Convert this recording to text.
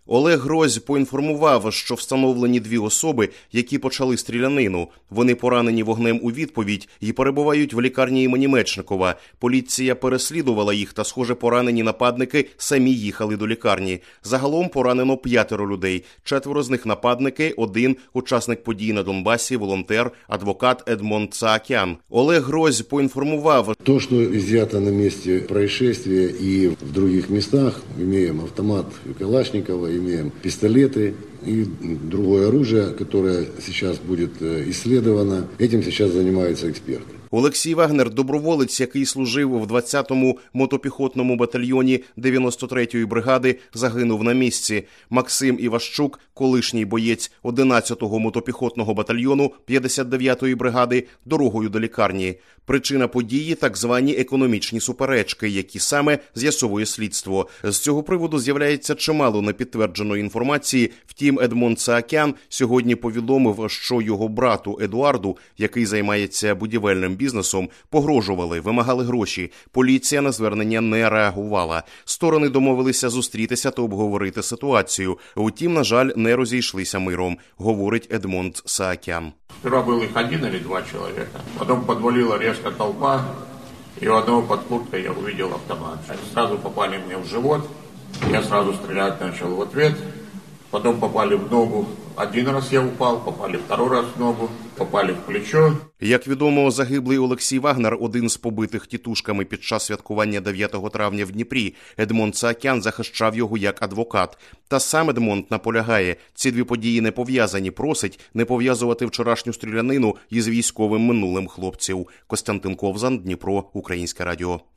Олег Грозь поінформував, що встановлені 2 особи, які почали стрілянину. Вони поранені вогнем у відповідь і перебувають в лікарні імені Мечникова. Поліція переслідувала їх та, схоже, поранені нападники самі їхали до лікарні. Загалом поранено 5 людей. 4 з них нападники, 1 учасник подій на Донбасі, волонтер, адвокат Едмонд Саакян. Олег Грозь поінформував, то, что изъято на месте происшествия и в других местах, имеем автомат Калашникова, имеем пистолеты и другое оружие, которое сейчас будет исследовано. Этим сейчас занимаются эксперты. Олексій Вагнер – доброволець, який служив в 20-му мотопіхотному батальйоні 93-ї бригади, загинув на місці. Максим Іващук – колишній боєць 11-го мотопіхотного батальйону 59-ї бригади, дорогою до лікарні. Причина події – так звані економічні суперечки, які саме з'ясовує слідство. З цього приводу з'являється чимало непідтвердженої інформації. Втім, Едмонд Саакян сьогодні повідомив, що його брату Едуарду, який займається будівельним бізнесом, погрожували, вимагали гроші. Поліція на звернення не реагувала. Сторони домовилися зустрітися та обговорити ситуацію. Утім, на жаль, не розійшлися миром, говорить Едмонд Саакян. Сперва был их 1 или 2 человека. Потом подвалила резко толпа, и у одного под курткой я увидел автомат. Они сразу попали мне в живот, я сразу стрелять начал в ответ. Потом попали в ногу. 1 раз я упал, попали 2 раз в ногу, попали в плечо. Як відомо, загиблий Олексій Вагнер – один з побитих тітушками під час святкування 9 травня в Дніпрі. Едмонд Саакян захищав його як адвокат. Та сам Едмонд наполягає, ці 2 події не пов'язані, просить не пов'язувати вчорашню стрілянину із військовим минулим хлопців. Костянтин Ковзан, Дніпро, Українське радіо.